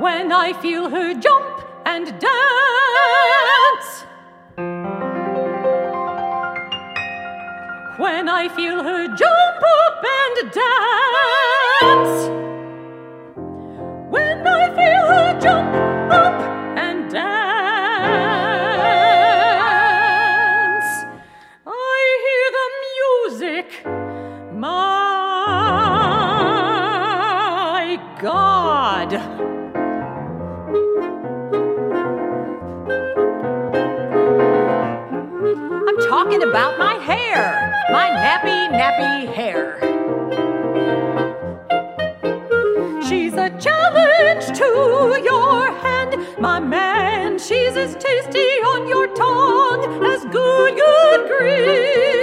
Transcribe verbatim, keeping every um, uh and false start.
when I feel her jump and dance. When I feel her jump up and dance. When I feel her jump up and dance. I hear the music. My God. I'm talking about my hair, my nappy, nappy hair. She's a challenge to your hand, my man. She's as tasty on your tongue as good, good green.